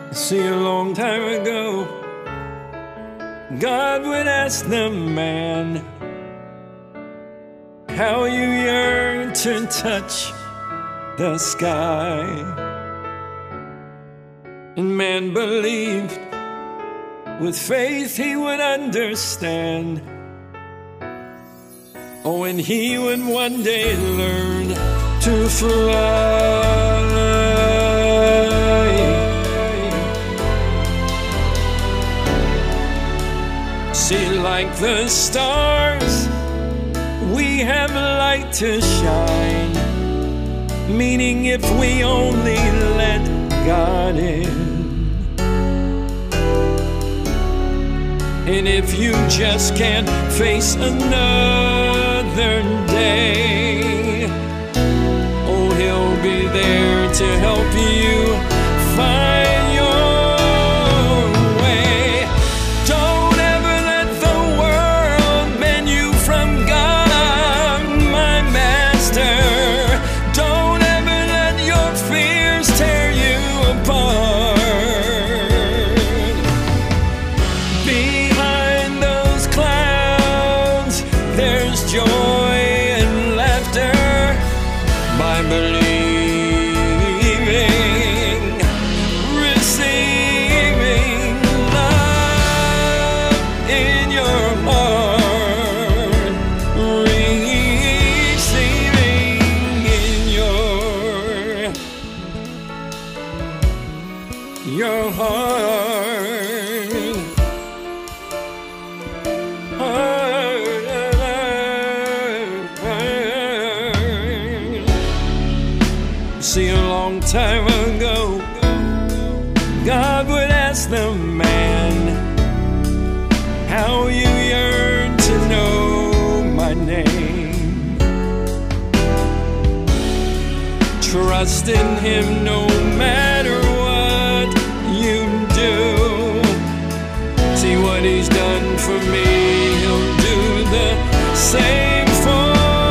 See, a long time ago, God would ask the man how you yearn to touch the sky. And man believed with faith he would understand. Oh, and he would one day learn to fly. See, like the stars, we have light to shine, meaning if we only let God in. And if you just can't face another day, oh, He'll be there to help you find your way. Don't ever let the world bend you from God, my master. Don't ever let your fears tear you apart. Behind those clouds, there's joy and laughter. By believing, receiving love in your heart, receiving in your heart. See, a long time ago, God would ask the man how you yearn to know my name. Trust in Him no matter what you do. See what He's done for me, He'll do the same for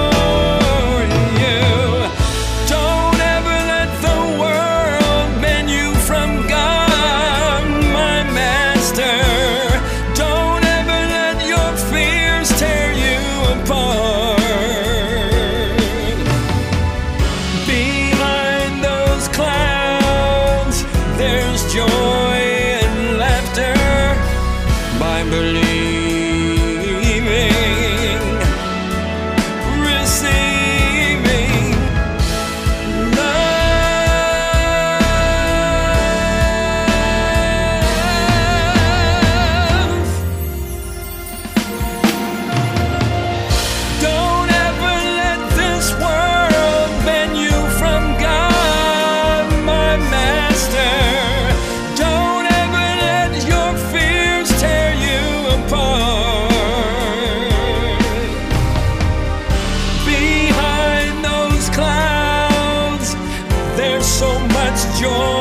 you. Don't ever let the world bend you from God, my master. Don't ever let your fears tear you apart. Behind those clouds, there's joy and laughter. By believing, receiving love. Don't ever let this world bend you from God, my master. Don't ever let your fears tear you apart. Behind those clouds, there's so much joy